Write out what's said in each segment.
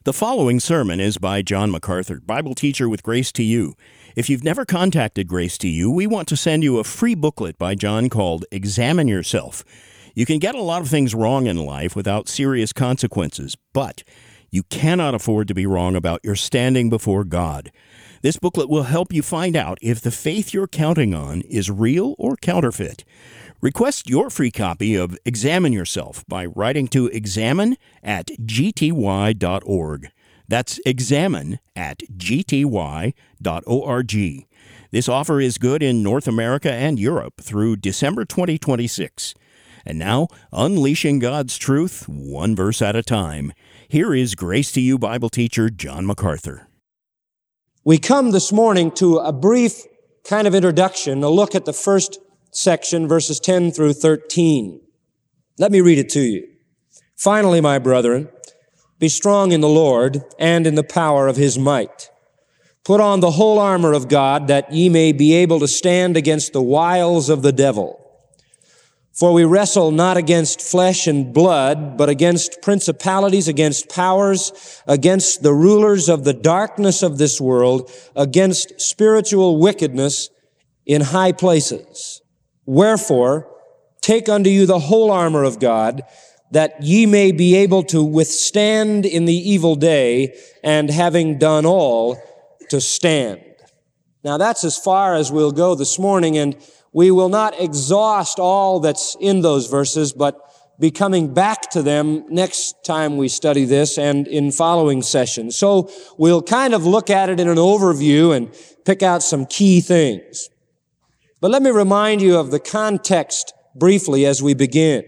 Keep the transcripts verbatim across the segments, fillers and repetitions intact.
The following sermon is by John MacArthur, Bible teacher with Grace to You. If you've never contacted Grace to You, we want to send you a free booklet by John called Examine Yourself. You can get a lot of things wrong in life without serious consequences, but you cannot afford to be wrong about your standing before God. This booklet will help you find out if the faith you're counting on is real or counterfeit. Request your free copy of Examine Yourself by writing to examine at g t y dot org. That's examine at g t y dot org. This offer is good in North America and Europe through December twenty twenty-six. And now, unleashing God's truth, one verse at a time. Here is Grace to You Bible teacher John MacArthur. We come this morning to a brief kind of introduction, a look at the first section, verses ten through thirteen. Let me read it to you. Finally, my brethren, be strong in the Lord and in the power of His might. Put on the whole armor of God, that ye may be able to stand against the wiles of the devil. For we wrestle not against flesh and blood, but against principalities, against powers, against the rulers of the darkness of this world, against spiritual wickedness in high places. Wherefore, take unto you the whole armor of God, that ye may be able to withstand in the evil day, and having done all, to stand. Now that's as far as we'll go this morning, and we will not exhaust all that's in those verses, but be coming back to them next time we study this and in following sessions. So we'll kind of look at it in an overview and pick out some key things. But let me remind you of the context briefly as we begin.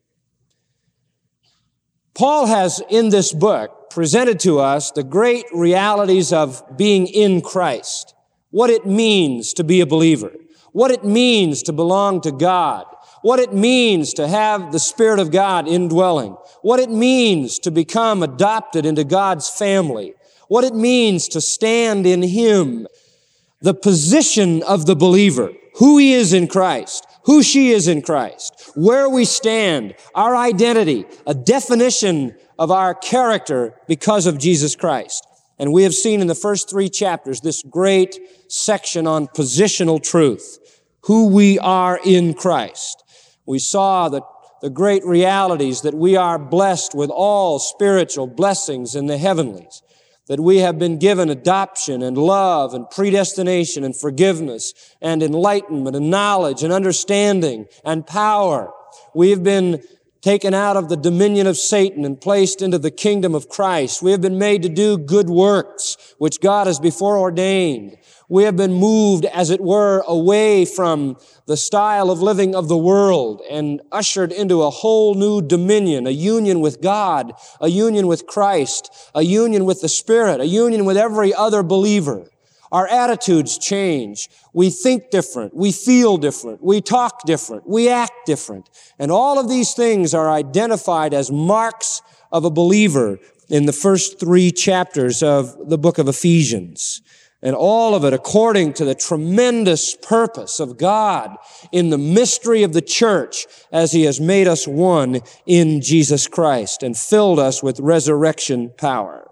Paul has in this book presented to us the great realities of being in Christ, what it means to be a believer, what it means to belong to God, what it means to have the Spirit of God indwelling, what it means to become adopted into God's family, what it means to stand in Him, the position of the believer, who he is in Christ, who she is in Christ, where we stand, our identity, a definition of our character because of Jesus Christ. And we have seen in the first three chapters this great section on positional truth, who we are in Christ. We saw the, the great realities that we are blessed with all spiritual blessings in the heavenlies, that we have been given adoption and love and predestination and forgiveness and enlightenment and knowledge and understanding and power. We have been taken out of the dominion of Satan and placed into the kingdom of Christ. We have been made to do good works, which God has before ordained. We have been moved, as it were, away from the style of living of the world and ushered into a whole new dominion, a union with God, a union with Christ, a union with the Spirit, a union with every other believer. Our attitudes change. We think different. We feel different. We talk different. We act different. And all of these things are identified as marks of a believer in the first three chapters of the book of Ephesians. And all of it according to the tremendous purpose of God in the mystery of the church as He has made us one in Jesus Christ and filled us with resurrection power.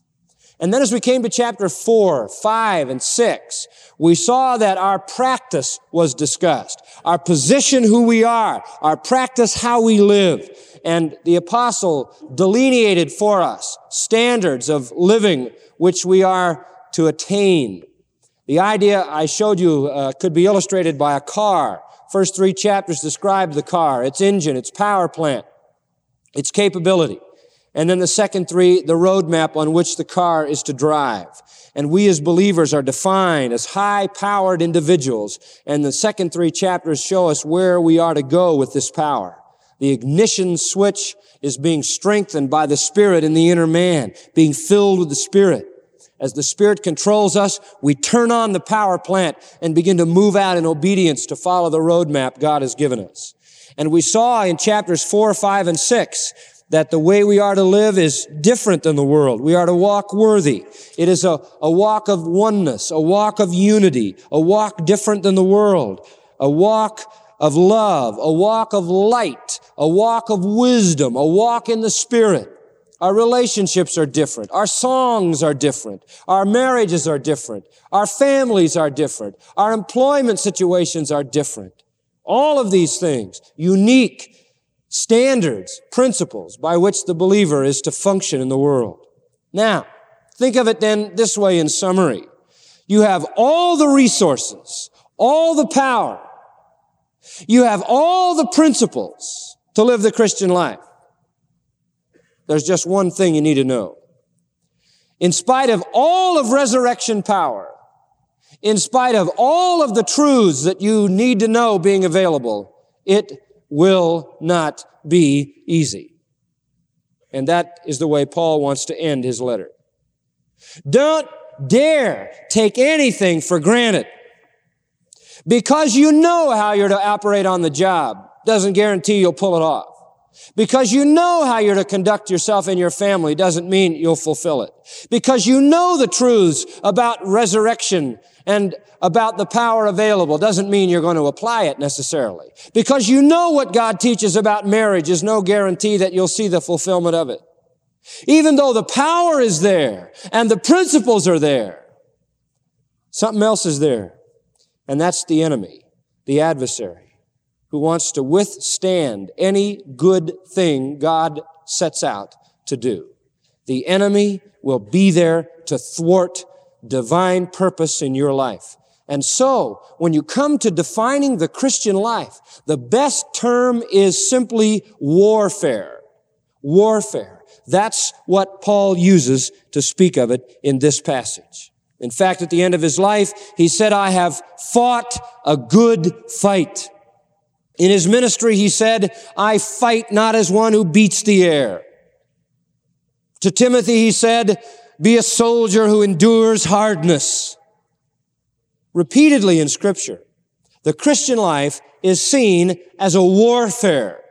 And then as we came to chapter four, five, and six, we saw that our practice was discussed. Our position, who we are. Our practice, how we live. And the apostle delineated for us standards of living which we are to attain. The idea I showed you uh, could be illustrated by a car. First three chapters describe the car, its engine, its power plant, its capability. And then the second three, the roadmap on which the car is to drive. And we as believers are defined as high-powered individuals. And the second three chapters show us where we are to go with this power. The ignition switch is being strengthened by the Spirit in the inner man, being filled with the Spirit. As the Spirit controls us, we turn on the power plant and begin to move out in obedience to follow the roadmap God has given us. And we saw in chapters four, five, and six that the way we are to live is different than the world. We are to walk worthy. It is a, a walk of oneness, a walk of unity, a walk different than the world, a walk of love, a walk of light, a walk of wisdom, a walk in the Spirit. Our relationships are different. Our songs are different. Our marriages are different. Our families are different. Our employment situations are different. All of these things, unique standards, principles by which the believer is to function in the world. Now, think of it then this way in summary. You have all the resources, all the power. You have all the principles to live the Christian life. There's just one thing you need to know. In spite of all of resurrection power, in spite of all of the truths that you need to know being available, it will not be easy. And that is the way Paul wants to end his letter. Don't dare take anything for granted. Because you know how you're to operate on the job doesn't guarantee you'll pull it off. Because you know how you're to conduct yourself in your family doesn't mean you'll fulfill it. Because you know the truths about resurrection and about the power available doesn't mean you're going to apply it necessarily. Because you know what God teaches about marriage is no guarantee that you'll see the fulfillment of it. Even though the power is there and the principles are there, something else is there. And that's the enemy, the adversary, who wants to withstand any good thing God sets out to do. The enemy will be there to thwart divine purpose in your life. And so, when you come to defining the Christian life, the best term is simply warfare. Warfare. That's what Paul uses to speak of it in this passage. In fact, at the end of his life, he said, I have fought a good fight. In his ministry, he said, I fight not as one who beats the air. To Timothy, he said, be a soldier who endures hardness. Repeatedly in Scripture, the Christian life is seen as a warfare.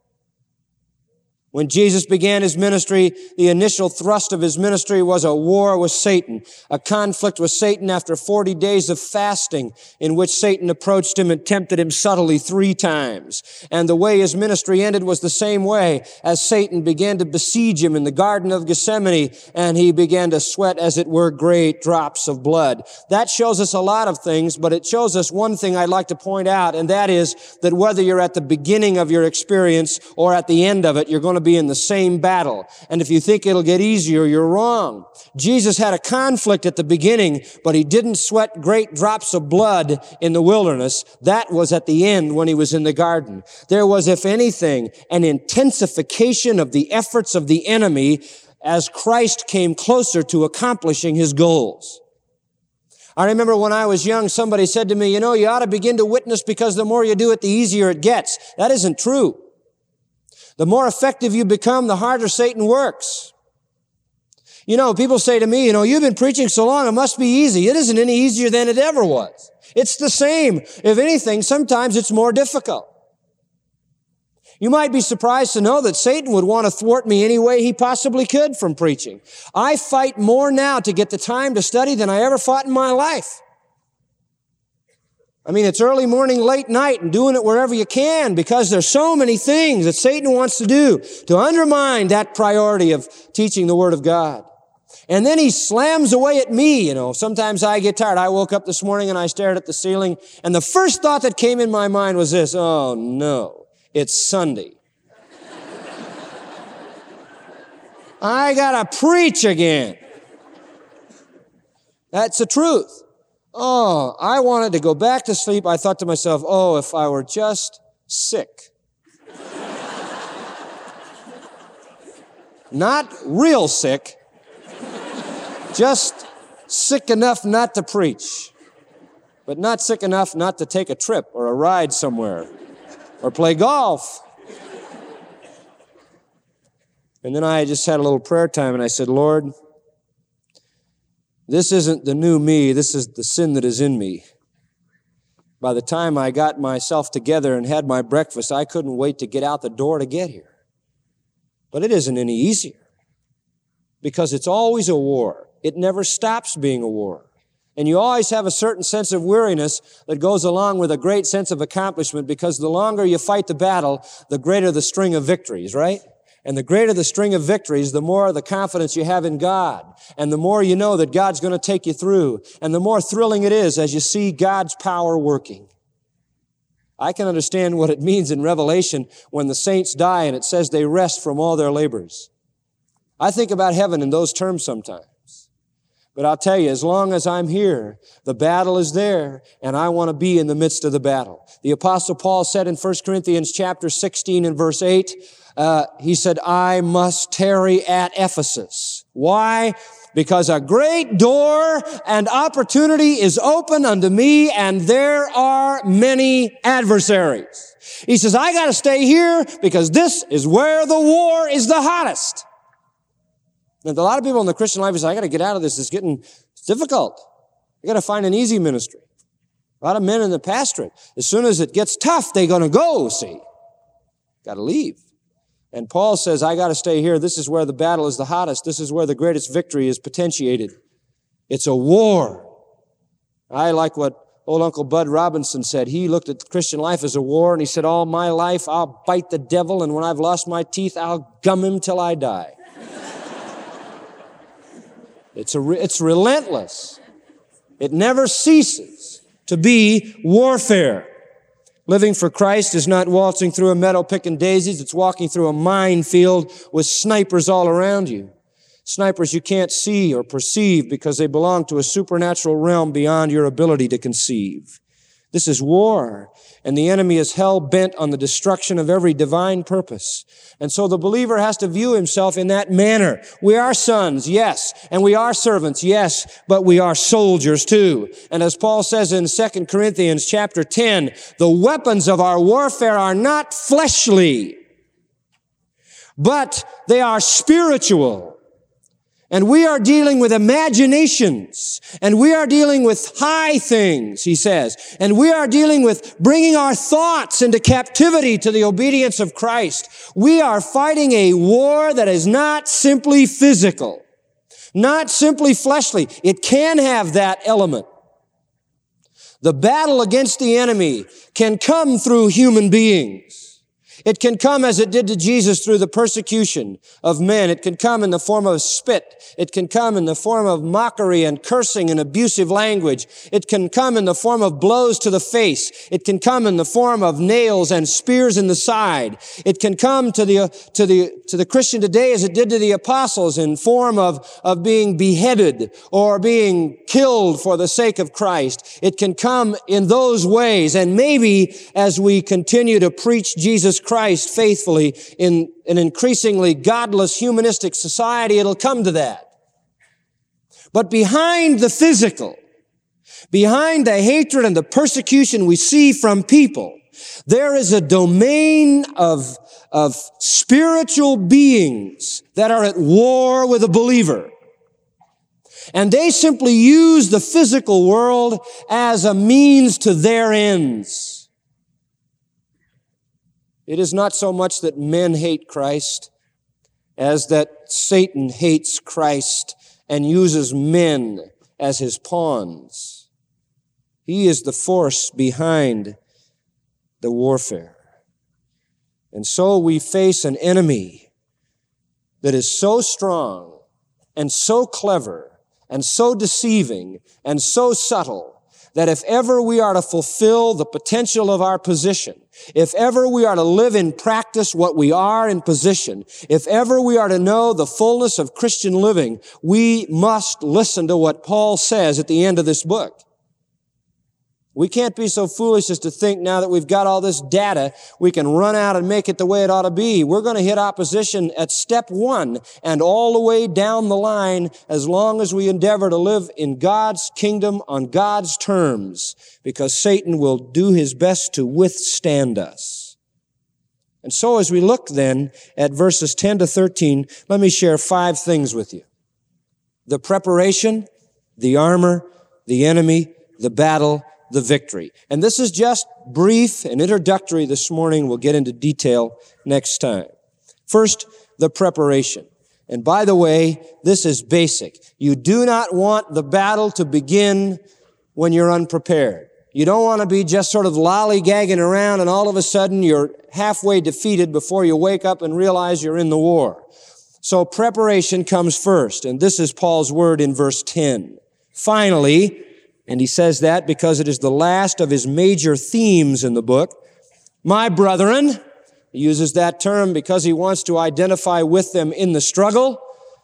When Jesus began his ministry, the initial thrust of his ministry was a war with Satan, a conflict with Satan after forty days of fasting in which Satan approached him and tempted him subtly three times. And the way his ministry ended was the same way as Satan began to besiege him in the Garden of Gethsemane, and he began to sweat, as it were, great drops of blood. That shows us a lot of things, but it shows us one thing I'd like to point out, and that is that whether you're at the beginning of your experience or at the end of it, you're going to be in the same battle. And if you think it'll get easier, you're wrong. Jesus had a conflict at the beginning, but he didn't sweat great drops of blood in the wilderness. That was at the end when he was in the garden. There was, if anything, an intensification of the efforts of the enemy as Christ came closer to accomplishing his goals. I remember when I was young, somebody said to me, you know, you ought to begin to witness because the more you do it, the easier it gets. That isn't true. The more effective you become, the harder Satan works. You know, people say to me, you know, you've been preaching so long, it must be easy. It isn't any easier than it ever was. It's the same. If anything, sometimes it's more difficult. You might be surprised to know that Satan would want to thwart me any way he possibly could from preaching. I fight more now to get the time to study than I ever fought in my life. I mean, it's early morning, late night, and doing it wherever you can because there's so many things that Satan wants to do to undermine that priority of teaching the Word of God. And then he slams away at me, you know. Sometimes I get tired. I woke up this morning and I stared at the ceiling, and the first thought that came in my mind was this, oh no, it's Sunday. I gotta preach again. That's the truth. Oh, I wanted to go back to sleep. I thought to myself, oh, if I were just sick. Not real sick, just sick enough not to preach, but not sick enough not to take a trip or a ride somewhere or play golf. And then I just had a little prayer time and I said, Lord, this isn't the new me, this is the sin that is in me. By the time I got myself together and had my breakfast, I couldn't wait to get out the door to get here. But it isn't any easier because it's always a war. It never stops being a war. And you always have a certain sense of weariness that goes along with a great sense of accomplishment because the longer you fight the battle, the greater the string of victories, right? And the greater the string of victories, the more the confidence you have in God. And the more you know that God's going to take you through. And the more thrilling it is as you see God's power working. I can understand what it means in Revelation when the saints die and it says they rest from all their labors. I think about heaven in those terms sometimes. But I'll tell you, as long as I'm here, the battle is there, and I want to be in the midst of the battle. The Apostle Paul said in First Corinthians chapter sixteen and verse eight, uh, he said, I must tarry at Ephesus. Why? Because a great door and opportunity is open unto me, and there are many adversaries. He says, I got to stay here because this is where the war is the hottest. And a lot of people in the Christian life say, I got to get out of this. It's getting it's difficult. I got to find an easy ministry. A lot of men in the pastorate, as soon as it gets tough, they're going to go, see. Got to leave. And Paul says, I got to stay here. This is where the battle is the hottest. This is where the greatest victory is potentiated. It's a war. I like what old Uncle Bud Robinson said. He looked at the Christian life as a war, and he said, all my life, I'll bite the devil, and when I've lost my teeth, I'll gum him till I die. It's, a, it's relentless. It never ceases to be warfare. Living for Christ is not waltzing through a meadow picking daisies. It's walking through a minefield with snipers all around you. Snipers you can't see or perceive because they belong to a supernatural realm beyond your ability to conceive. This is war, and the enemy is hell-bent on the destruction of every divine purpose. And so the believer has to view himself in that manner. We are sons, yes, and we are servants, yes, but we are soldiers too. And as Paul says in Second Corinthians chapter ten, the weapons of our warfare are not fleshly, but they are spiritual. And we are dealing with imaginations, and we are dealing with high things, he says, and we are dealing with bringing our thoughts into captivity to the obedience of Christ. We are fighting a war that is not simply physical, not simply fleshly. It can have that element. The battle against the enemy can come through human beings. It can come as it did to Jesus through the persecution of men. It can come in the form of spit. It can come in the form of mockery and cursing and abusive language. It can come in the form of blows to the face. It can come in the form of nails and spears in the side. It can come to the, to the, to the Christian today as it did to the apostles in form of, of being beheaded or being killed for the sake of Christ. It can come in those ways. And maybe as we continue to preach Jesus Christ, Christ faithfully in an increasingly godless humanistic society, it'll come to that. But behind the physical, behind the hatred and the persecution we see from people, there is a domain of, of spiritual beings that are at war with a believer. And they simply use the physical world as a means to their ends. It is not so much that men hate Christ as that Satan hates Christ and uses men as his pawns. He is the force behind the warfare. And so we face an enemy that is so strong and so clever and so deceiving and so subtle that if ever we are to fulfill the potential of our position, if ever we are to live in practice what we are in position, if ever we are to know the fullness of Christian living, we must listen to what Paul says at the end of this book. We can't be so foolish as to think now that we've got all this data, we can run out and make it the way it ought to be. We're going to hit opposition at step one and all the way down the line as long as we endeavor to live in God's kingdom on God's terms, because Satan will do his best to withstand us. And so as we look then at verses ten to thirteen, let me share five things with you. The preparation, the armor, the enemy, the battle, the victory. And this is just brief and introductory this morning. We'll get into detail next time. First, the preparation. And by the way, this is basic. You do not want the battle to begin when you're unprepared. You don't want to be just sort of lollygagging around and all of a sudden you're halfway defeated before you wake up and realize you're in the war. So preparation comes first, and this is Paul's word in verse ten. Finally, and he says that because it is the last of his major themes in the book, my brethren, he uses that term because he wants to identify with them in the struggle.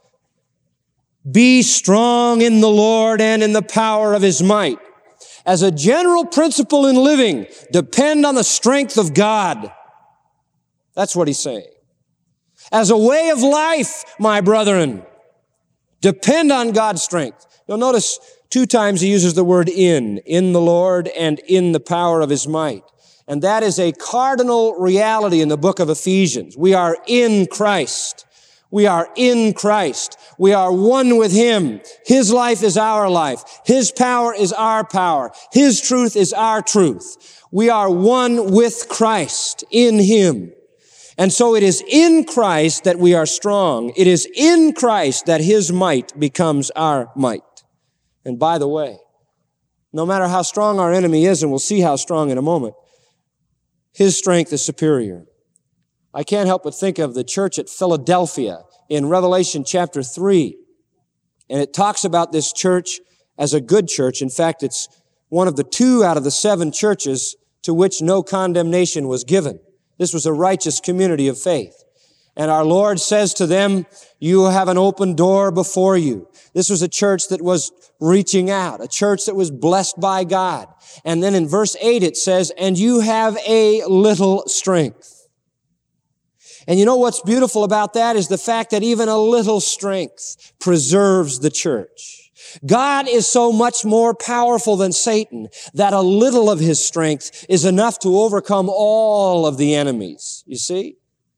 Be strong in the Lord and in the power of his might. As a general principle in living, depend on the strength of God. That's what he's saying. As a way of life, my brethren, depend on God's strength. You'll notice two times he uses the word in, in the Lord and in the power of his might. And that is a cardinal reality in the book of Ephesians. We are in Christ. We are in Christ. We are one with him. His life is our life. His power is our power. His truth is our truth. We are one with Christ in him. And so it is in Christ that we are strong. It is in Christ that his might becomes our might. And by the way, no matter how strong our enemy is, and we'll see how strong in a moment, his strength is superior. I can't help but think of the church at Philadelphia in Revelation chapter three. And it talks about this church as a good church. In fact, it's one of the two out of the seven churches to which no condemnation was given. This was a righteous community of faith. And our Lord says to them, you have an open door before you. This was a church that was reaching out, a church that was blessed by God. And then in verse eight it says, and you have a little strength. And you know what's beautiful about that is the fact that even a little strength preserves the church. God is so much more powerful than Satan that a little of his strength is enough to overcome all of the enemies. You see?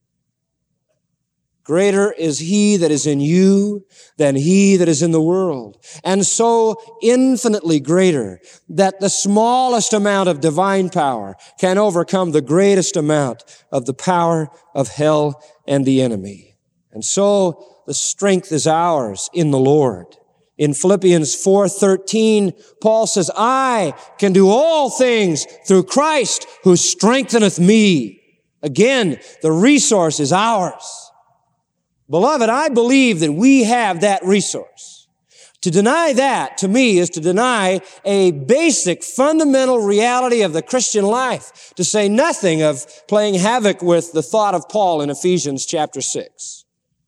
Greater is he that is in you than he that is in the world. And so infinitely greater that the smallest amount of divine power can overcome the greatest amount of the power of hell and the enemy. And so the strength is ours in the Lord. In Philippians four thirteen, Paul says, I can do all things through Christ who strengtheneth me. Again, the resource is ours. Beloved, I believe that we have that resource. To deny that, to me, is to deny a basic, fundamental reality of the Christian life, to say nothing of playing havoc with the thought of Paul in Ephesians chapter six.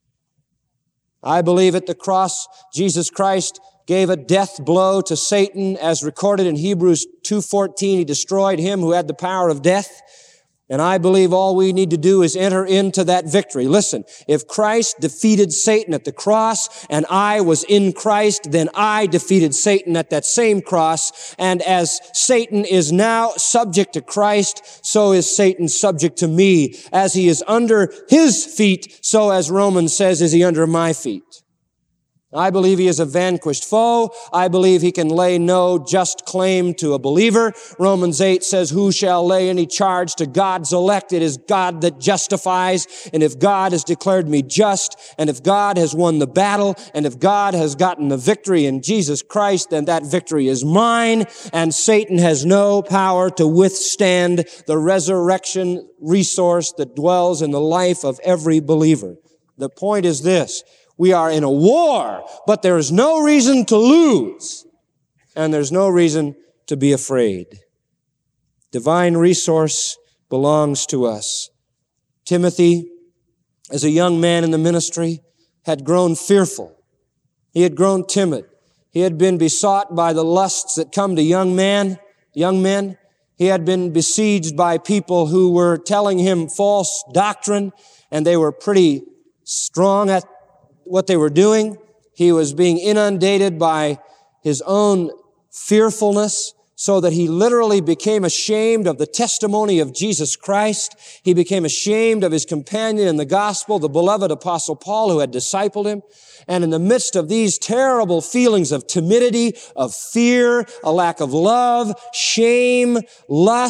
I believe at the cross, Jesus Christ gave a death blow to Satan, as recorded in Hebrews two fourteen. He destroyed him who had the power of death. And I believe all we need to do is enter into that victory. Listen, if Christ defeated Satan at the cross and I was in Christ, then I defeated Satan at that same cross. And as Satan is now subject to Christ, so is Satan subject to me. As he is under his feet, so as Romans says, is he under my feet. I believe he is a vanquished foe. I believe he can lay no just claim to a believer. Romans eight says, who shall lay any charge to God's elect? It is God that justifies. And if God has declared me just, and if God has won the battle, and if God has gotten the victory in Jesus Christ, then that victory is mine, and Satan has no power to withstand the resurrection resource that dwells in the life of every believer. The point is this. We are in a war, but there is no reason to lose, and there's no reason to be afraid. Divine resource belongs to us. Timothy, as a young man in the ministry, had grown fearful. He had grown timid. He had been besought by the lusts that come to young man, young men. He had been besieged by people who were telling him false doctrine, and they were pretty strong at what they were doing. He was being inundated by his own fearfulness, so that he literally became ashamed of the testimony of Jesus Christ. He became ashamed of his companion in the gospel, the beloved apostle Paul, who had discipled him. And in the midst of these terrible feelings of timidity, of fear, a lack of love, shame, lust,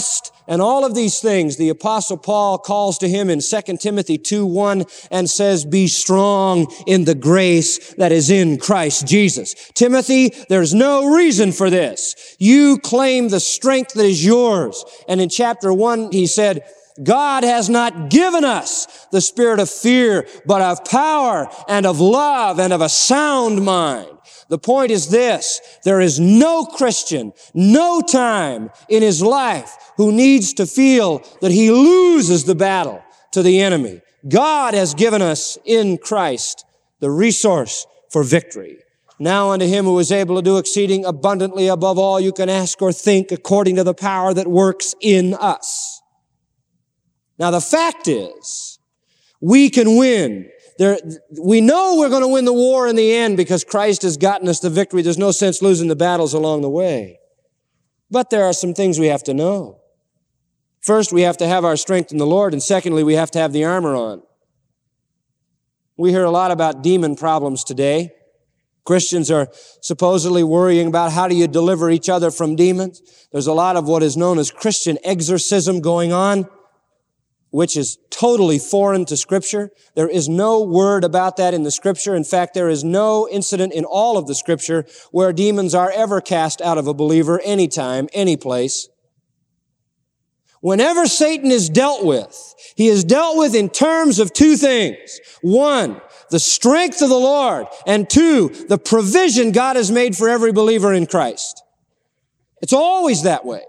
And all of these things, the Apostle Paul calls to him in Second Timothy two one and says, be strong in the grace that is in Christ Jesus. Timothy, there's no reason for this. You claim the strength that is yours. And in chapter one, he said, God has not given us the spirit of fear, but of power and of love and of a sound mind. The point is this: there is no Christian, no time in his life who needs to feel that he loses the battle to the enemy. God has given us in Christ the resource for victory. Now unto him who is able to do exceeding abundantly above all you can ask or think, according to the power that works in us. Now the fact is, we can win. There, we know we're going to win the war in the end because Christ has gotten us the victory. There's no sense losing the battles along the way. But there are some things we have to know. First, we have to have our strength in the Lord, and secondly, we have to have the armor on. We hear a lot about demon problems today. Christians are supposedly worrying about how do you deliver each other from demons. There's a lot of what is known as Christian exorcism going on, which is totally foreign to Scripture. There is no word about that in the Scripture. In fact, there is no incident in all of the Scripture where demons are ever cast out of a believer anytime, any place. Whenever Satan is dealt with, he is dealt with in terms of two things. One, the strength of the Lord, and two, the provision God has made for every believer in Christ. It's always that way.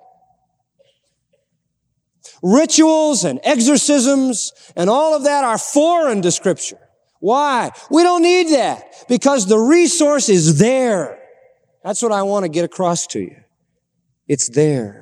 Rituals and exorcisms and all of that are foreign to Scripture. Why? We don't need that because the resource is there. That's what I want to get across to you. It's there.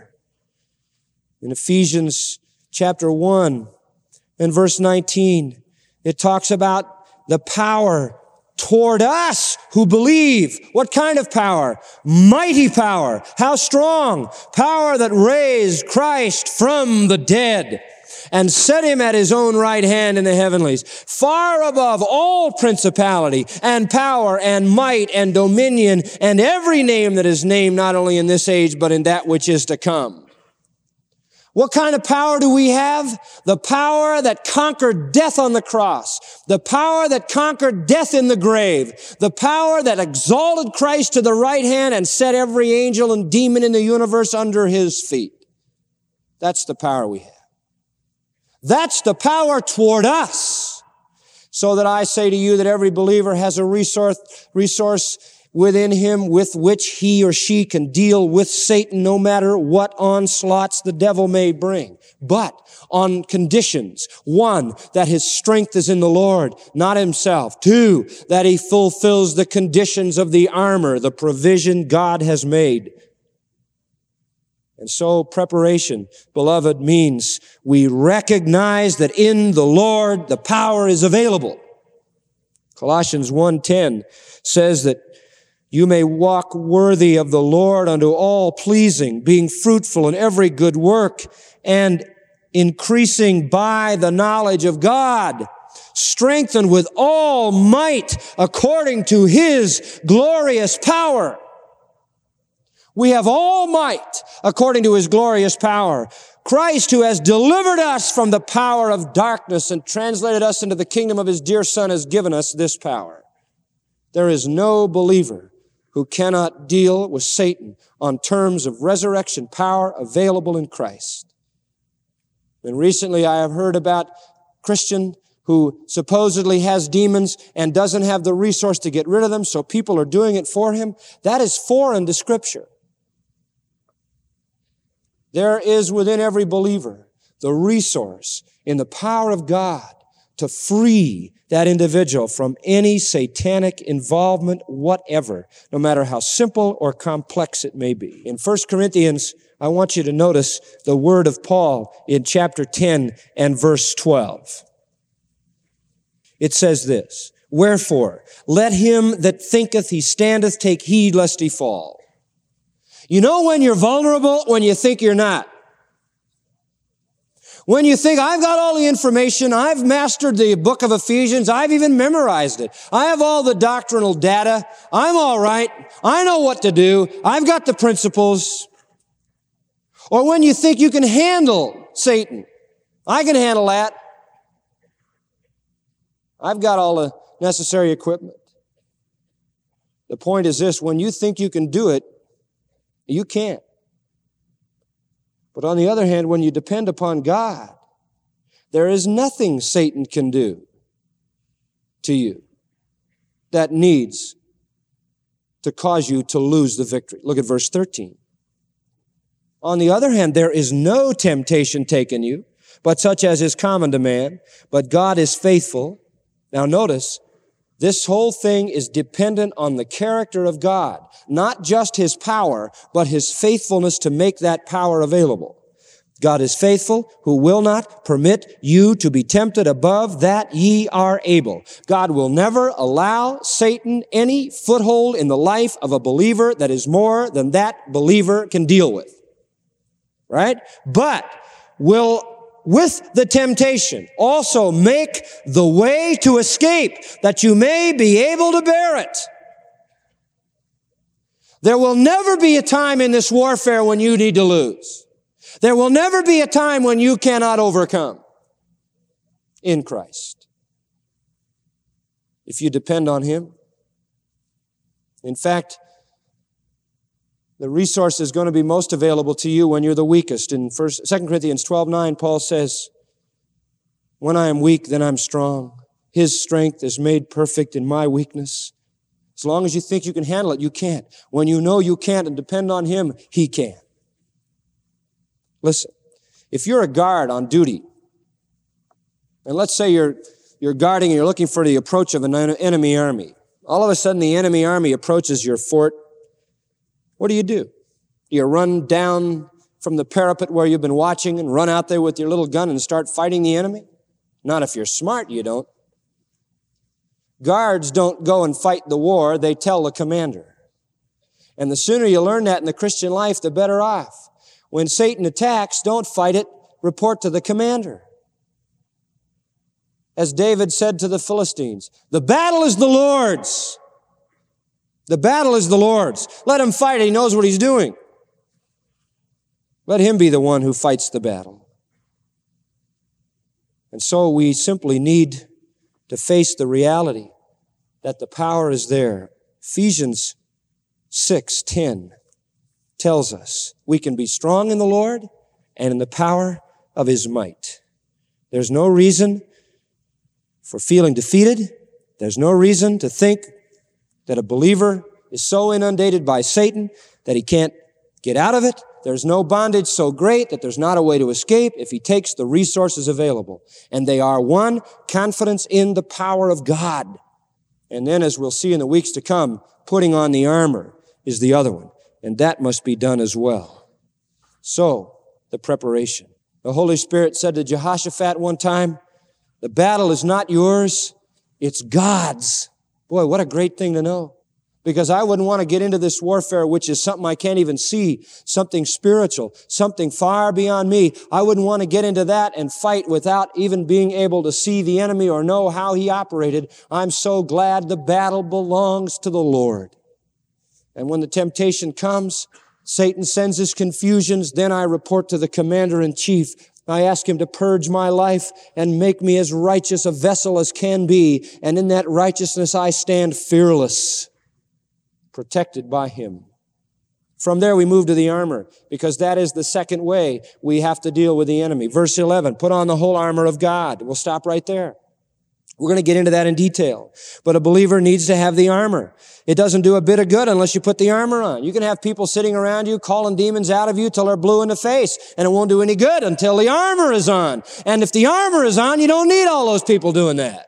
In Ephesians chapter one and verse nineteen, it talks about the power toward us who believe. What kind of power? Mighty power. How strong? Power that raised Christ from the dead and set him at his own right hand in the heavenlies, far above all principality and power and might and dominion and every name that is named not only in this age but in that which is to come. What kind of power do we have? The power that conquered death on the cross. The power that conquered death in the grave. The power that exalted Christ to the right hand and set every angel and demon in the universe under his feet. That's the power we have. That's the power toward us. So that I say to you that every believer has a resource, resource within him with which he or she can deal with Satan no matter what onslaughts the devil may bring. But on conditions. One, that his strength is in the Lord, not himself. Two, that he fulfills the conditions of the armor, the provision God has made. And so preparation, beloved, means we recognize that in the Lord the power is available. Colossians one ten says that you may walk worthy of the Lord unto all pleasing, being fruitful in every good work and increasing by the knowledge of God, strengthened with all might according to his glorious power. We have all might according to his glorious power. Christ, who has delivered us from the power of darkness and translated us into the kingdom of his dear Son, has given us this power. There is no believer who cannot deal with Satan on terms of resurrection power available in Christ. And recently I have heard about a Christian who supposedly has demons and doesn't have the resource to get rid of them, so people are doing it for him. That is foreign to Scripture. There is within every believer the resource in the power of God to free that individual from any satanic involvement whatever, no matter how simple or complex it may be. In First Corinthians, I want you to notice the word of Paul in chapter ten and verse twelve. It says this, wherefore, let him that thinketh he standeth take heed lest he fall. You know when you're vulnerable? When you think you're not. When you think, I've got all the information, I've mastered the book of Ephesians, I've even memorized it. I have all the doctrinal data. I'm all right. I know what to do. I've got the principles. Or when you think you can handle Satan. I can handle that. I've got all the necessary equipment. The point is this, when you think you can do it, you can't. But on the other hand, when you depend upon God, there is nothing Satan can do to you that needs to cause you to lose the victory. Look at verse thirteen. On the other hand, there is no temptation taken you, but such as is common to man, but God is faithful. Now notice, this whole thing is dependent on the character of God, not just His power, but His faithfulness to make that power available. God is faithful, who will not permit you to be tempted above that ye are able. God will never allow Satan any foothold in the life of a believer that is more than that believer can deal with. Right? But will, with the temptation, also make the way to escape, that you may be able to bear it. There will never be a time in this warfare when you need to lose. There will never be a time when you cannot overcome in Christ, if you depend on Him. In fact, the resource is going to be most available to you when you're the weakest. In First, Second Corinthians twelve nine, Paul says, when I am weak, then I'm strong. His strength is made perfect in my weakness. As long as you think you can handle it, you can't. When you know you can't and depend on Him, He can. Listen, if you're a guard on duty, and let's say you're, you're guarding and you're looking for the approach of an enemy army. All of a sudden the enemy army approaches your fort. What do you do? You run down from the parapet where you've been watching and run out there with your little gun and start fighting the enemy? Not if you're smart, you don't. Guards don't go and fight the war, they tell the commander. And the sooner you learn that in the Christian life, the better off. When Satan attacks, don't fight it, report to the commander. As David said to the Philistines, the battle is the Lord's. The battle is the Lord's. Let him fight it. He knows what he's doing. Let him be the one who fights the battle. And so we simply need to face the reality that the power is there. Ephesians six ten tells us we can be strong in the Lord and in the power of His might. There's no reason for feeling defeated. There's no reason to think that a believer is so inundated by Satan that he can't get out of it. There's no bondage so great that there's not a way to escape if he takes the resources available. And they are, one, confidence in the power of God. And then, as we'll see in the weeks to come, putting on the armor is the other one. And that must be done as well. So, the preparation. The Holy Spirit said to Jehoshaphat one time, the battle is not yours, it's God's. Boy, what a great thing to know. Because I wouldn't want to get into this warfare, which is something I can't even see, something spiritual, something far beyond me. I wouldn't want to get into that and fight without even being able to see the enemy or know how he operated. I'm so glad the battle belongs to the Lord. And when the temptation comes, Satan sends his confusions, then I report to the commander-in-chief. I ask him to purge my life and make me as righteous a vessel as can be. And in that righteousness I stand fearless, protected by Him. From there we move to the armor, because that is the second way we have to deal with the enemy. Verse eleven, put on the whole armor of God. We'll stop right there. We're going to get into that in detail. But a believer needs to have the armor. It doesn't do a bit of good unless you put the armor on. You can have people sitting around you calling demons out of you till they're blue in the face, and it won't do any good until the armor is on. And if the armor is on, you don't need all those people doing that.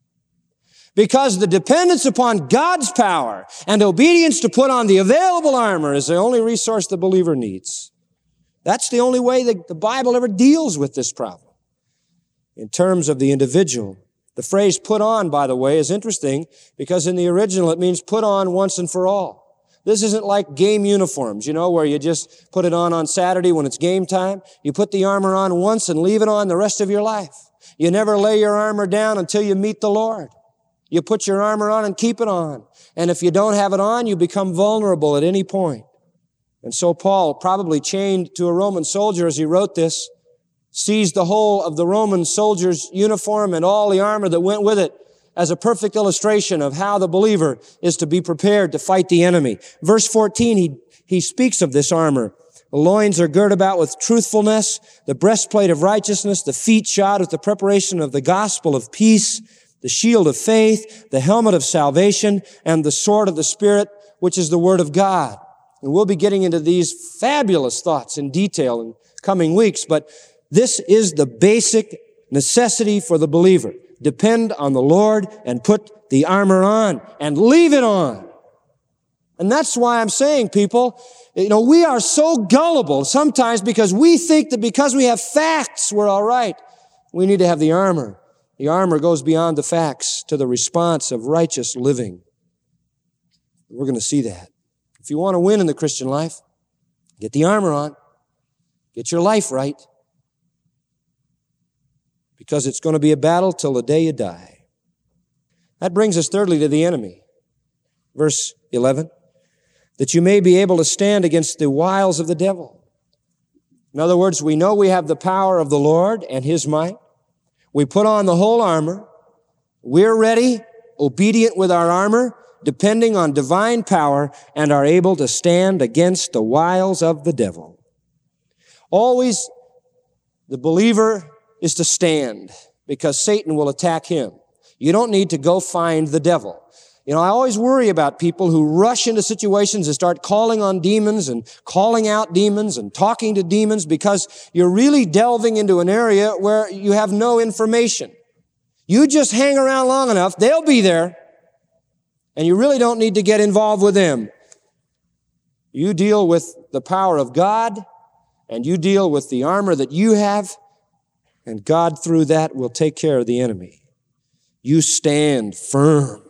Because the dependence upon God's power and obedience to put on the available armor is the only resource the believer needs. That's the only way that the Bible ever deals with this problem. In terms of the individual, the phrase put on, by the way, is interesting because in the original it means put on once and for all. This isn't like game uniforms, you know, where you just put it on on Saturday when it's game time. You put the armor on once and leave it on the rest of your life. You never lay your armor down until you meet the Lord. You put your armor on and keep it on. And if you don't have it on, you become vulnerable at any point. And so Paul, probably chained to a Roman soldier as he wrote this, sees the whole of the Roman soldier's uniform and all the armor that went with it as a perfect illustration of how the believer is to be prepared to fight the enemy. Verse fourteen, he, he speaks of this armor. The loins are girt about with truthfulness, the breastplate of righteousness, the feet shod with the preparation of the gospel of peace, the shield of faith, the helmet of salvation, and the sword of the Spirit, which is the word of God. And we'll be getting into these fabulous thoughts in detail in coming weeks, but this is the basic necessity for the believer. Depend on the Lord and put the armor on and leave it on. And that's why I'm saying, people, you know, we are so gullible sometimes because we think that because we have facts, we're all right. We need to have the armor. The armor goes beyond the facts to the response of righteous living. We're going to see that. If you want to win in the Christian life, get the armor on. Get your life right. Because it's going to be a battle till the day you die. That brings us thirdly to the enemy. Verse eleven. That you may be able to stand against the wiles of the devil. In other words, we know we have the power of the Lord and His might. We put on the whole armor. We're ready, obedient with our armor, depending on divine power, and are able to stand against the wiles of the devil. Always, the believer is to stand because Satan will attack him. You don't need to go find the devil. You know, I always worry about people who rush into situations and start calling on demons and calling out demons and talking to demons because you're really delving into an area where you have no information. You just hang around long enough, they'll be there, and you really don't need to get involved with them. You deal with the power of God, and you deal with the armor that you have, and God through that will take care of the enemy. You stand firm.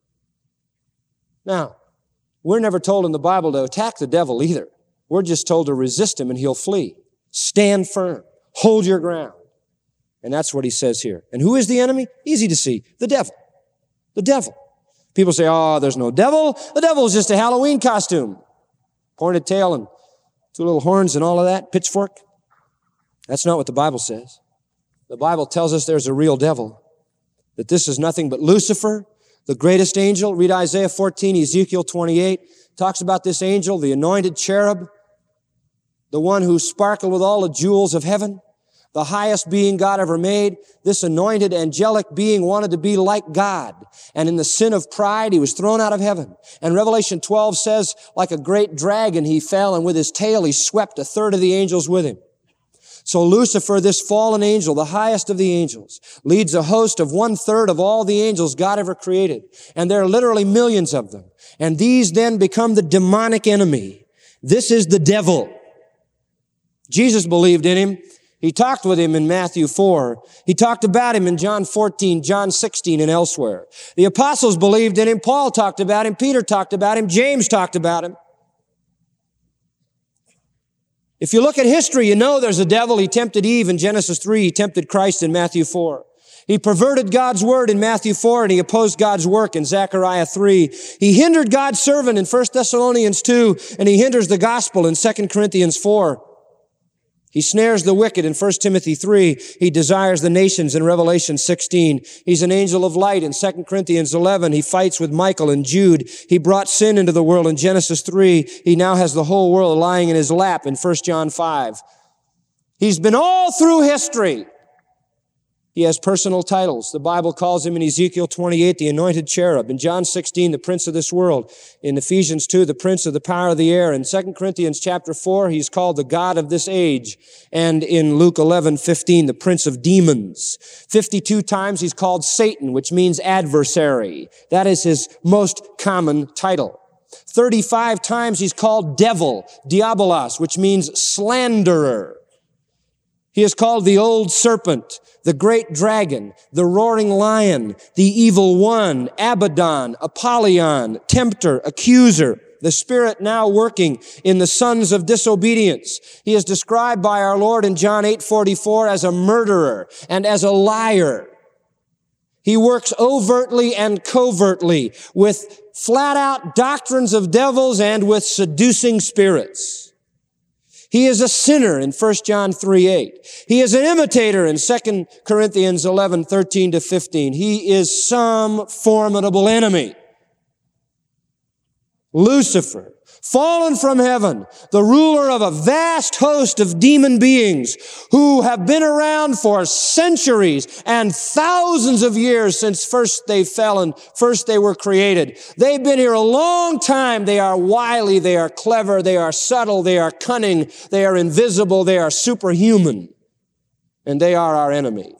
Now, we're never told in the Bible to attack the devil either. We're just told to resist him and he'll flee. Stand firm. Hold your ground. And that's what he says here. And who is the enemy? Easy to see. The devil. The devil. People say, oh, there's no devil. The devil is just a Halloween costume. Pointed tail and two little horns and all of that. Pitchfork. That's not what the Bible says. The Bible tells us there's a real devil. That this is nothing but Lucifer, the greatest angel. Read Isaiah fourteen, Ezekiel twenty-eight. Talks about this angel, the anointed cherub, the one who sparkled with all the jewels of heaven, the highest being God ever made. This anointed angelic being wanted to be like God. And in the sin of pride, he was thrown out of heaven. And Revelation twelve says, like a great dragon, he fell, and with his tail, he swept a third of the angels with him. So Lucifer, this fallen angel, the highest of the angels, leads a host of one-third of all the angels God ever created. And there are literally millions of them. And these then become the demonic enemy. This is the devil. Jesus believed in him. He talked with him in Matthew four. He talked about him in John fourteen, John sixteen, and elsewhere. The apostles believed in him. Paul talked about him. Peter talked about him. James talked about him. If you look at history, you know there's a devil. He tempted Eve in Genesis three. He tempted Christ in Matthew four. He perverted God's word in Matthew four, and he opposed God's work in Zechariah three. He hindered God's servant in First Thessalonians two, and he hinders the gospel in Second Corinthians four. He snares the wicked in First Timothy three. He desires the nations in Revelation sixteen. He's an angel of light in Second Corinthians eleven. He fights with Michael in Jude. He brought sin into the world in Genesis three. He now has the whole world lying in his lap in First John five. He's been all through history. He has personal titles. The Bible calls him in Ezekiel twenty-eight, the anointed cherub. In John sixteen, the prince of this world. In Ephesians two, the prince of the power of the air. In Second Corinthians chapter four, he's called the God of this age. And in Luke eleven fifteen, the prince of demons. fifty-two times he's called Satan, which means adversary. That is his most common title. thirty-five times he's called devil, diabolos, which means slanderer. He is called the old serpent, the great dragon, the roaring lion, the evil one, Abaddon, Apollyon, tempter, accuser, the spirit now working in the sons of disobedience. He is described by our Lord in John eight forty-four as a murderer and as a liar. He works overtly and covertly with flat-out doctrines of devils and with seducing spirits. He is a sinner in First John three eight. He is an imitator in Second Corinthians eleven thirteen to fifteen. He is some formidable enemy. Lucifer, fallen from heaven, the ruler of a vast host of demon beings who have been around for centuries and thousands of years since first they fell and first they were created. They've been here a long time. They are wily, they are clever, they are subtle, they are cunning, they are invisible, they are superhuman, and they are our enemy.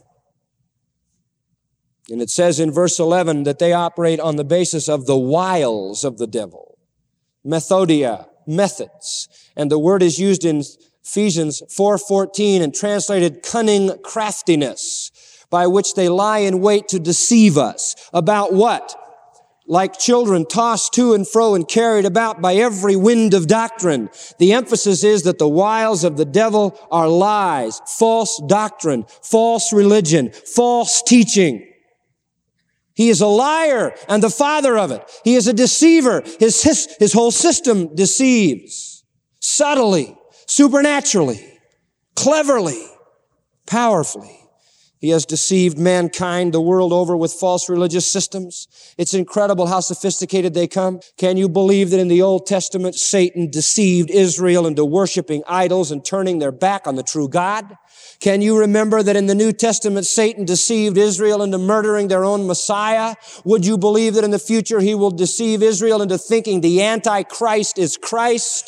And it says in verse eleven that they operate on the basis of the wiles of the devil. Methodia, methods. And the word is used in Ephesians four fourteen and translated cunning craftiness, by which they lie in wait to deceive us. About what? Like children tossed to and fro and carried about by every wind of doctrine. The emphasis is that the wiles of the devil are lies, false doctrine, false religion, false teaching. He is a liar and the father of it. He is a deceiver. His, his, his whole system deceives. Subtly, supernaturally, cleverly, powerfully. He has deceived mankind the world over with false religious systems. It's incredible how sophisticated they come. Can you believe that in the Old Testament, Satan deceived Israel into worshiping idols and turning their back on the true God? Can you remember that in the New Testament, Satan deceived Israel into murdering their own Messiah? Would you believe that in the future he will deceive Israel into thinking the Antichrist is Christ?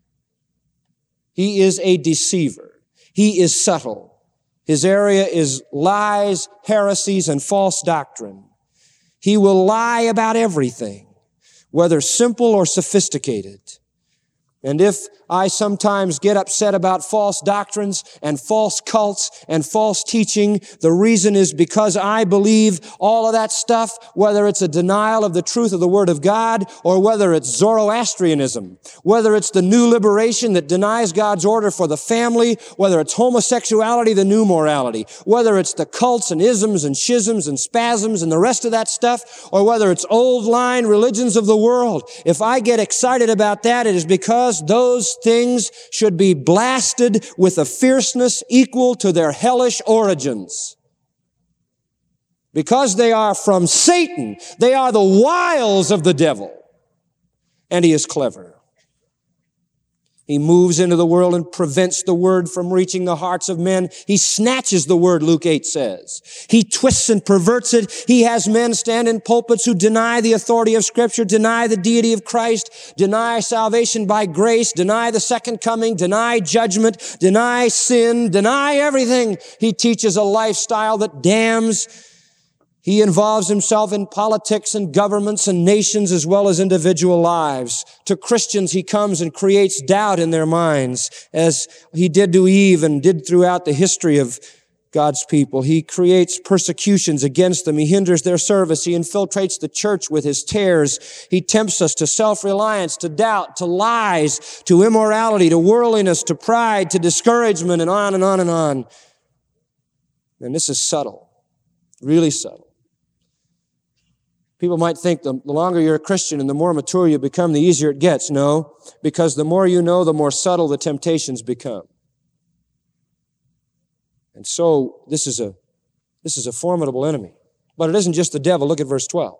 He is a deceiver. He is subtle. His area is lies, heresies, and false doctrine. He will lie about everything, whether simple or sophisticated. And if I sometimes get upset about false doctrines and false cults and false teaching, the reason is because I believe all of that stuff, whether it's a denial of the truth of the Word of God or whether it's Zoroastrianism, whether it's the new liberation that denies God's order for the family, whether it's homosexuality, the new morality, whether it's the cults and isms and schisms and spasms and the rest of that stuff, or whether it's old line religions of the world. If I get excited about that, it is because those things should be blasted with a fierceness equal to their hellish origins. Because they are from Satan, they are the wiles of the devil. And he is clever. He moves into the world and prevents the word from reaching the hearts of men. He snatches the word, Luke eight says. He twists and perverts it. He has men stand in pulpits who deny the authority of Scripture, deny the deity of Christ, deny salvation by grace, deny the second coming, deny judgment, deny sin, deny everything. He teaches a lifestyle that damns. He involves himself in politics and governments and nations as well as individual lives. To Christians, he comes and creates doubt in their minds, as he did to Eve and did throughout the history of God's people. He creates persecutions against them. He hinders their service. He infiltrates the church with his tares. He tempts us to self-reliance, to doubt, to lies, to immorality, to worldliness, to pride, to discouragement, and on and on and on. And this is subtle, really subtle. People might think the longer you're a Christian and the more mature you become, the easier it gets. No, because the more you know, the more subtle the temptations become. And so this is a, this is a formidable enemy. But it isn't just the devil. Look at verse twelve.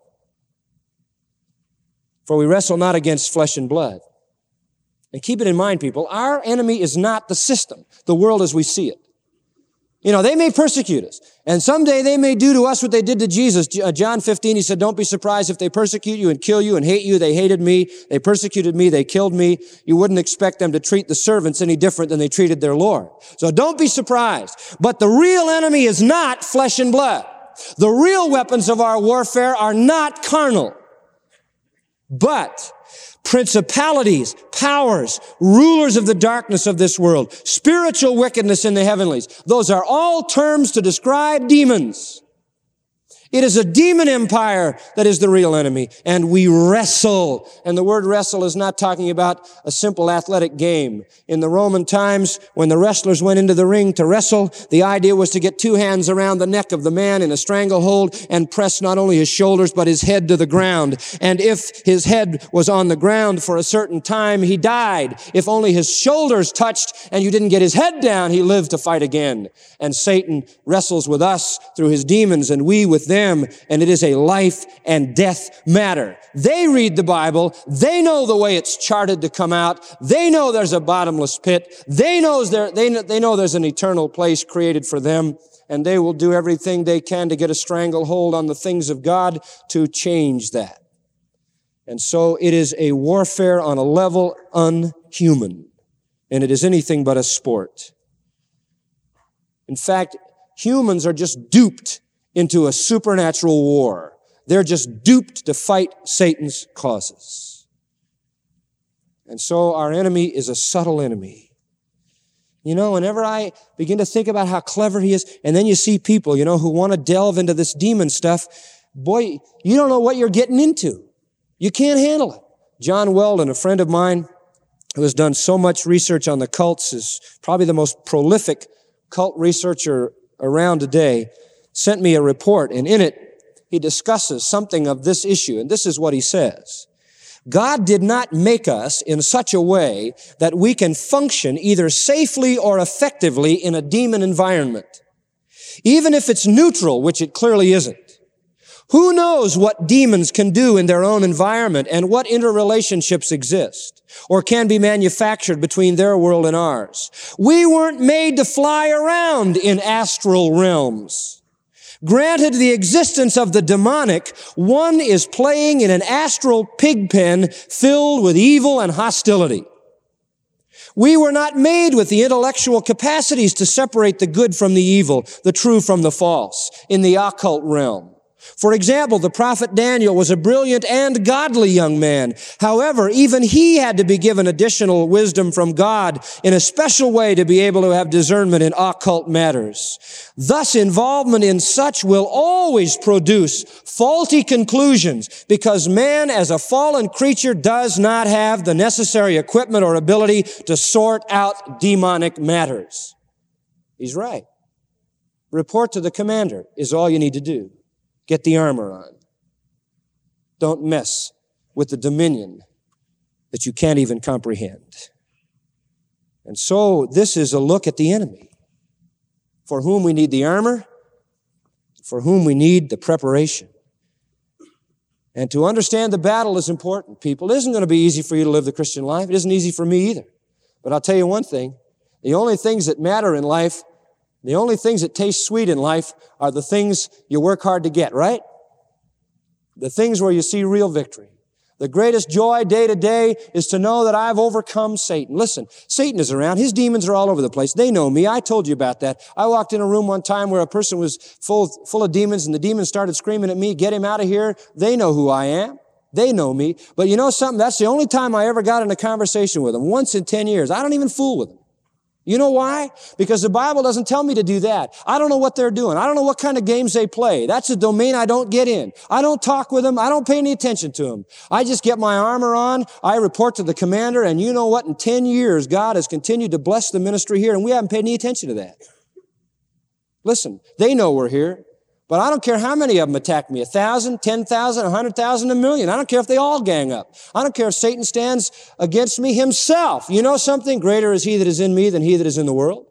For we wrestle not against flesh and blood. And keep it in mind, people, our enemy is not the system, the world as we see it. You know, they may persecute us. And someday they may do to us what they did to Jesus. John fifteen, he said, don't be surprised if they persecute you and kill you and hate you. They hated me. They persecuted me. They killed me. You wouldn't expect them to treat the servants any different than they treated their Lord. So don't be surprised. But the real enemy is not flesh and blood. The real weapons of our warfare are not carnal, but principalities, powers, rulers of the darkness of this world, spiritual wickedness in the heavenlies. Those are all terms to describe demons. It is a demon empire that is the real enemy, and we wrestle. And the word wrestle is not talking about a simple athletic game. In the Roman times, when the wrestlers went into the ring to wrestle, the idea was to get two hands around the neck of the man in a stranglehold and press not only his shoulders, but his head to the ground. And if his head was on the ground for a certain time, he died. If only his shoulders touched and you didn't get his head down, he lived to fight again. And Satan wrestles with us through his demons, and we with them. And it is a life and death matter. They read the Bible. They know the way it's charted to come out. They know there's a bottomless pit. They knows there, they, they know there's an eternal place created for them. And they will do everything they can to get a stranglehold on the things of God to change that. And so it is a warfare on a level unhuman. And it is anything but a sport. In fact, humans are just duped into a supernatural war. They're just duped to fight Satan's causes. And so our enemy is a subtle enemy. You know, whenever I begin to think about how clever he is, and then you see people, you know, who want to delve into this demon stuff, boy, you don't know what you're getting into. You can't handle it. John Weldon, a friend of mine who has done so much research on the cults, is probably the most prolific cult researcher around today, sent me a report, and in it, he discusses something of this issue, and this is what he says. God did not make us in such a way that we can function either safely or effectively in a demon environment, even if it's neutral, which it clearly isn't. Who knows what demons can do in their own environment and what interrelationships exist or can be manufactured between their world and ours? We weren't made to fly around in astral realms. Granted the existence of the demonic, one is playing in an astral pig pen filled with evil and hostility. We were not made with the intellectual capacities to separate the good from the evil, the true from the false, in the occult realm. For example, the prophet Daniel was a brilliant and godly young man. However, even he had to be given additional wisdom from God in a special way to be able to have discernment in occult matters. Thus, involvement in such will always produce faulty conclusions because man as a fallen creature does not have the necessary equipment or ability to sort out demonic matters. He's right. Report to the commander is all you need to do. Get the armor on. Don't mess with the dominion that you can't even comprehend. And so this is a look at the enemy, for whom we need the armor, for whom we need the preparation. And to understand the battle is important, people. It isn't going to be easy for you to live the Christian life. It isn't easy for me either. But I'll tell you one thing. The only things that matter in life, the only things that taste sweet in life are the things you work hard to get, right? The things where you see real victory. The greatest joy day to day is to know that I've overcome Satan. Listen, Satan is around. His demons are all over the place. They know me. I told you about that. I walked in a room one time where a person was full, full of demons, and the demons started screaming at me, "Get him out of here." They know who I am. They know me. But you know something? That's the only time I ever got in a conversation with them. Once in ten years. I don't even fool with them. You know why? Because the Bible doesn't tell me to do that. I don't know what they're doing. I don't know what kind of games they play. That's a domain I don't get in. I don't talk with them. I don't pay any attention to them. I just get my armor on. I report to the commander, and you know what? In ten years, God has continued to bless the ministry here, and we haven't paid any attention to that. Listen, they know we're here. But I don't care how many of them attack me, a thousand, ten thousand, a hundred thousand, a million. I don't care if they all gang up. I don't care if Satan stands against me himself. You know something? Greater is he that is in me than he that is in the world.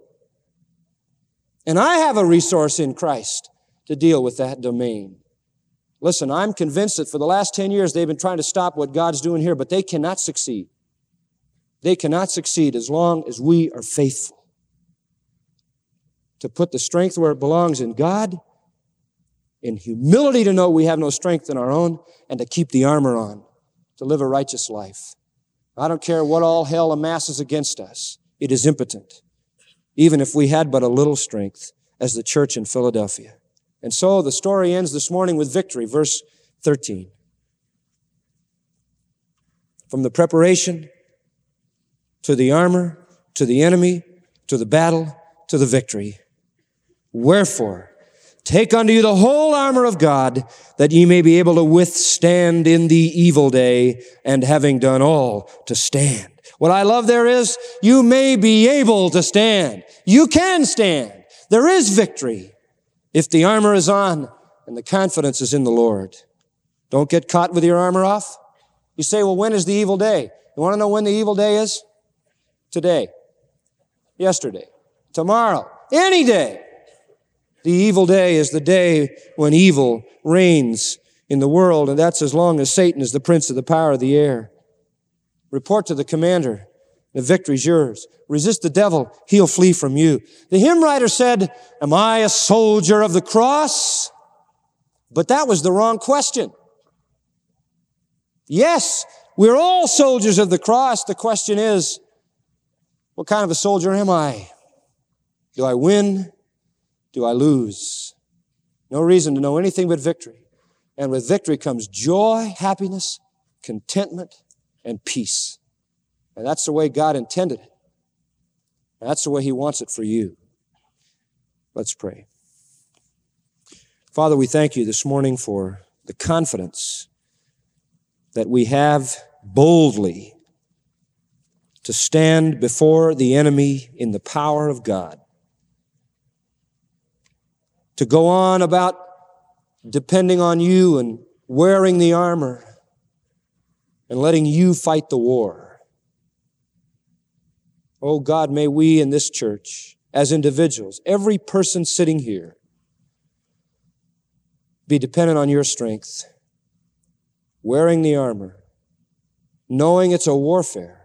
And I have a resource in Christ to deal with that domain. Listen, I'm convinced that for the last ten years they've been trying to stop what God's doing here, but they cannot succeed. They cannot succeed as long as we are faithful to put the strength where it belongs in God, in humility to know we have no strength in our own, and to keep the armor on, to live a righteous life. I don't care what all hell amasses against us. It is impotent, even if we had but a little strength, as the church in Philadelphia. And so the story ends this morning with victory, verse thirteen. From the preparation, to the armor, to the enemy, to the battle, to the victory. Wherefore, Take unto you the whole armor of God, that ye may be able to withstand in the evil day, and having done all, to stand. What I love there is, you may be able to stand. You can stand. There is victory if the armor is on and the confidence is in the Lord. Don't get caught with your armor off. You say, well, when is the evil day? You want to know when the evil day is? Today. Yesterday. Tomorrow. Any day. The evil day is the day when evil reigns in the world, and that's as long as Satan is the prince of the power of the air. Report to the commander. The victory's yours. Resist the devil. He'll flee from you. The hymn writer said, am I a soldier of the cross? But that was the wrong question. Yes, we're all soldiers of the cross. The question is, what kind of a soldier am I? Do I win? Do I lose? No reason to know anything but victory. And with victory comes joy, happiness, contentment, and peace. And that's the way God intended it. And that's the way He wants it for you. Let's pray. Father, we thank you this morning for the confidence that we have boldly to stand before the enemy in the power of God. To go on about depending on you and wearing the armor and letting you fight the war. Oh God, may we in this church, as individuals, every person sitting here, be dependent on your strength, wearing the armor, knowing it's a warfare,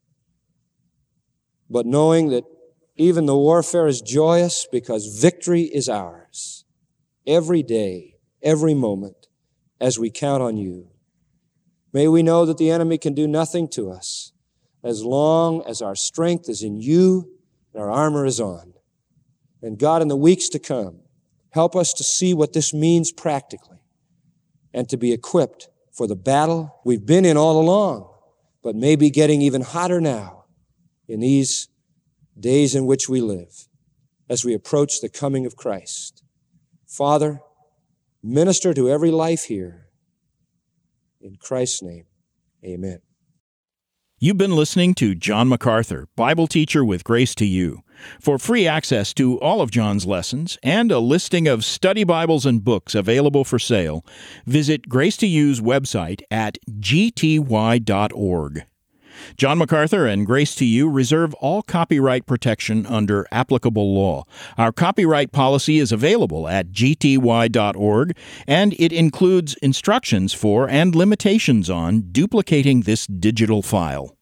but knowing that even the warfare is joyous because victory is ours every day, every moment, as we count on you. May we know that the enemy can do nothing to us as long as our strength is in you and our armor is on. And God, in the weeks to come, help us to see what this means practically and to be equipped for the battle we've been in all along, but maybe getting even hotter now in these days in which we live as we approach the coming of Christ. Father, minister to every life here. In Christ's name, amen. You've been listening to John MacArthur, Bible teacher with Grace to You. For free access to all of John's lessons and a listing of study Bibles and books available for sale, visit Grace to You's website at g t y dot org. John MacArthur and Grace to You reserve all copyright protection under applicable law. Our copyright policy is available at g t y dot org, and it includes instructions for and limitations on duplicating this digital file.